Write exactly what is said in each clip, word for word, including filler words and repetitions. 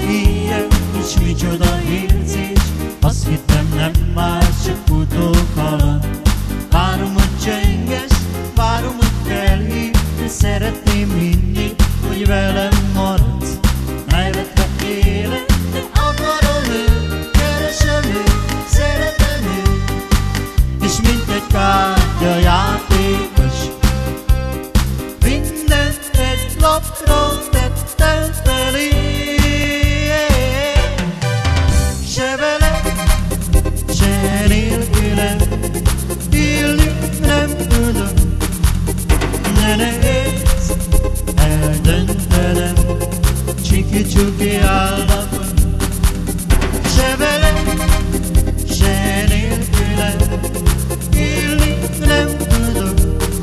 Ilyen is micsoda érzés, azt hittem nem már csak utókaland. Várom, hogy csenges, várom, hogy felhív, de szeretném hinni, hogy velem maradsz. Nevetve élek, de akarom őt, keresem őt, szeretem őt, és mint egy kártya játékos, mindent egy lapra tettem felé. Se vele, se nélküle, élni nem tudok. Ne nehéz eldöntenem, csiki-csuki állapot. Se vele, se nélküle, élni nem tudok.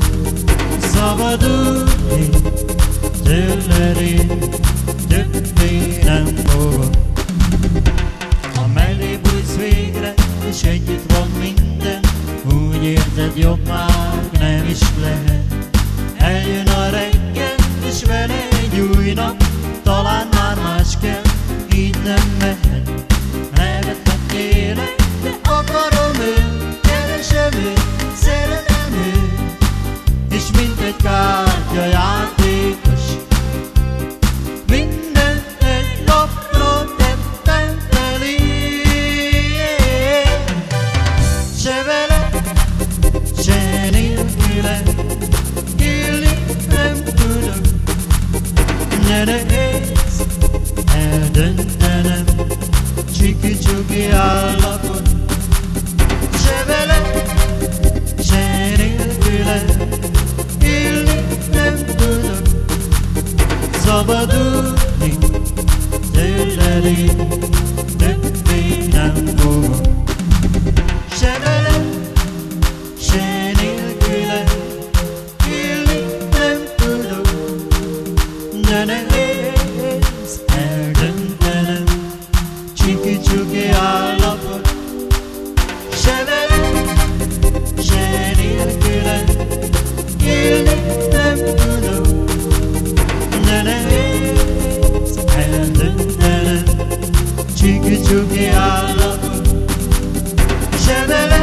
Szabadulni tőled én többé nem fogok. Ha mellé bújsz végre, és együtt van minden, úgy érzed, jobb már nem is lehet. Eljön a reggel, és vele egy új nap, talán már más kell, így nem mehet. Nevetve élek, de akarom őt, keresem őt, szeretem őt, és mint egy kártya játékos, mindent egy lapra tettem felé. Se vele, se nélküle, élni nem tudok. Ne nehéz eldöntenem, csiki-csuki állapot. Se vele, se nélküle, élni nem tudok. Szabadulni tőled én többé nem fogok. Se vele, se nélküle, élni nem tudok. De nehéz eldöntenem, csiki-csuki állapot. Se vele, se nélküle, élni nem tudok. De nehéz eldöntenem, csiki-csuki állapot. Se vele,